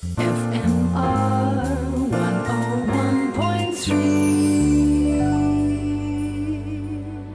FMR 101.3.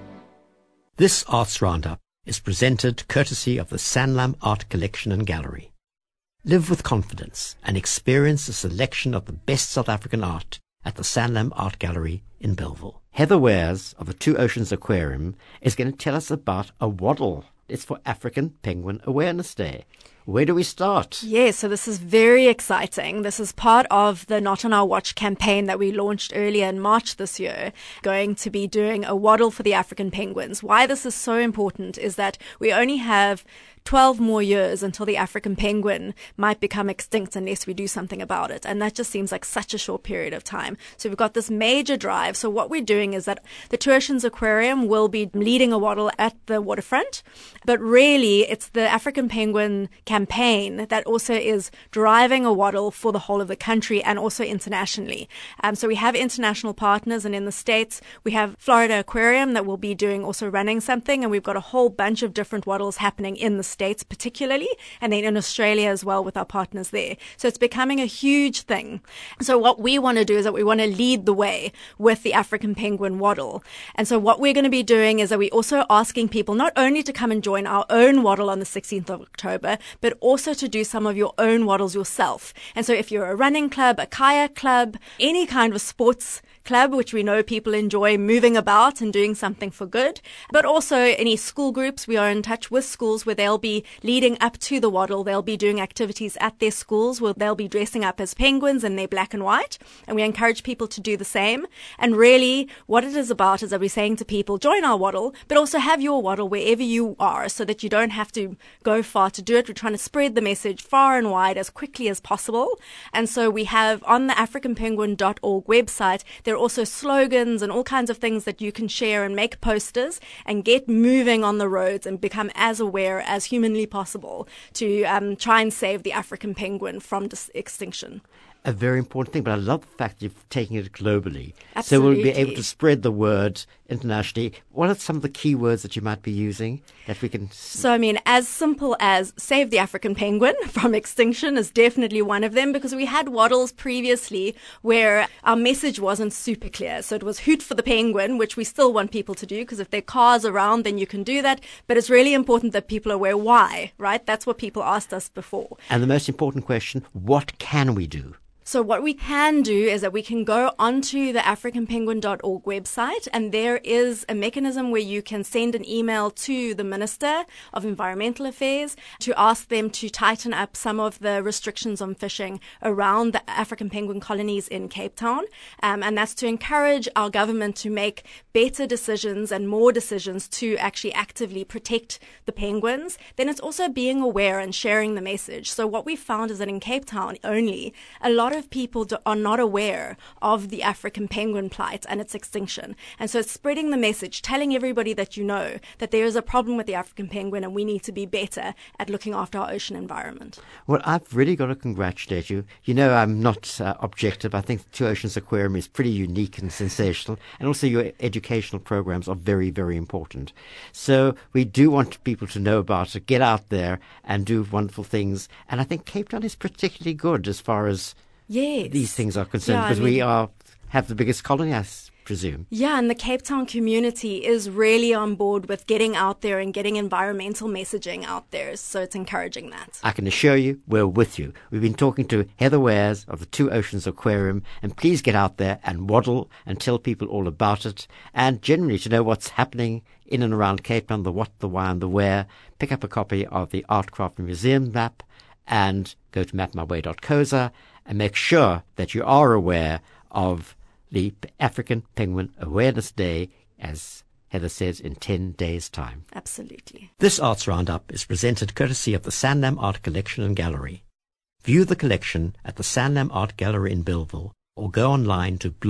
This Arts Roundup is presented courtesy of the Sanlam Art Collection and Gallery. Live with confidence and experience a selection of the best South African art at the Sanlam Art Gallery in Bellville. Heather Wares of the Two Oceans Aquarium is going to tell us about a waddle. It's for African Penguin Awareness Day. Where do we start? Yeah, so this is very exciting. This is part of the Not On Our Watch campaign that we launched earlier in March this year, going to be doing a waddle for the African penguins. Why this is so important is that we only have 12 more years until the African penguin might become extinct unless we do something about it. And that just seems like such a short period of time. So we've got this major drive. So what we're doing is that the Two Oceans Aquarium will be leading a waddle at the waterfront. But really, it's the African penguin campaign that also is driving a waddle for the whole of the country and also internationally. So we have international partners, and in the States, we have Florida Aquarium that will be doing also running something. And we've got a whole bunch of different waddles happening in the States particularly, and then in Australia as well with our partners there. So it's becoming a huge thing. So what we want to do is that we want to lead the way with the African penguin waddle. And so what we're going to be doing is that we're also asking people not only to come and join our own waddle on the 16th of October, but also to do some of your own waddles yourself. And so if you're a running club, a kayak club, any kind of sports club, which we know people enjoy moving about and doing something for good, but also any school groups. We are in touch with schools where they'll be leading up to the waddle. They'll be doing activities at their schools where they'll be dressing up as penguins in their black and white. And we encourage people to do the same. And really what it is about is that we're saying to people, join our waddle, but also have your waddle wherever you are so that you don't have to go far to do it. We're trying to spread the message far and wide as quickly as possible. And so we have on the africanpenguin.org website, there are also slogans and all kinds of things that you can share and make posters and get moving on the roads and become as aware as humanly possible to try and save the African penguin from extinction. A very important thing, but I love the fact you're taking it globally. Absolutely. So we'll be able to spread the word internationally. What are some of the key words that you might be using that we can... So, I mean, as simple as save the African penguin from extinction is definitely one of them, because we had waddles previously where our message wasn't super clear. So it was hoot for the penguin, which we still want people to do, because if there are cars around, then you can do that. But it's really important that people are aware why, right? That's what people asked us before. And the most important question, what can we do? So what we can do is that we can go onto the africanpenguin.org website, and there is a mechanism where you can send an email to the Minister of Environmental Affairs to ask them to tighten up some of the restrictions on fishing around the African penguin colonies in Cape Town. And that's to encourage our government to make better decisions and more decisions to actually actively protect the penguins. Then it's also being aware and sharing the message. So what we found is that in Cape Town only, a lot of people are not aware of the African penguin plight and its extinction. And so it's spreading the message, telling everybody that you know that there is a problem with the African penguin and we need to be better at looking after our ocean environment. Well, I've really got to congratulate you. You know, I'm not objective. I think Two Oceans Aquarium is pretty unique and sensational. And also your educational programs are very, very important. So we do want people to know about it, get out there and do wonderful things. And I think Cape Town is particularly good as far as these things are concerned, because we have the biggest colony, I presume. Yeah, and the Cape Town community is really on board with getting out there and getting environmental messaging out there. So it's encouraging that. I can assure you, we're with you. We've been talking to Heather Wares of the Two Oceans Aquarium, and please get out there and waddle and tell people all about it. And generally, to know what's happening in and around Cape Town, the what, the why, and the where, pick up a copy of the Art Craft Museum map and go to mapmyway.coza and make sure that you are aware of the African Penguin Awareness Day, as Heather says, in 10 days' time. Absolutely. This Arts Roundup is presented courtesy of the Sanlam Art Collection and Gallery. View the collection at the Sanlam Art Gallery in Bellville or go online to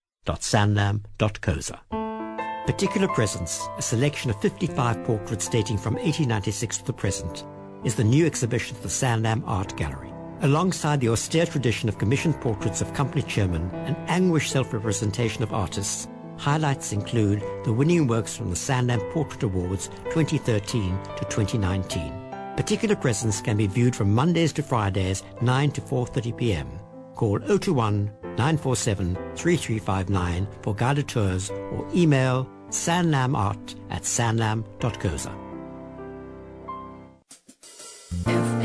blog.sanlam.coza. Particular Presence, a selection of 55 portraits dating from 1896 to the present, is the new exhibition at the Sanlam Art Gallery. Alongside the austere tradition of commissioned portraits of company chairmen and anguished self-representation of artists, highlights include the winning works from the Sanlam Portrait Awards 2013 to 2019. Particular presents can be viewed from Mondays to Fridays, 9 to 4:30 p.m. Call 021 947 3359 for guided tours or email sanlamart@sanlam.coza.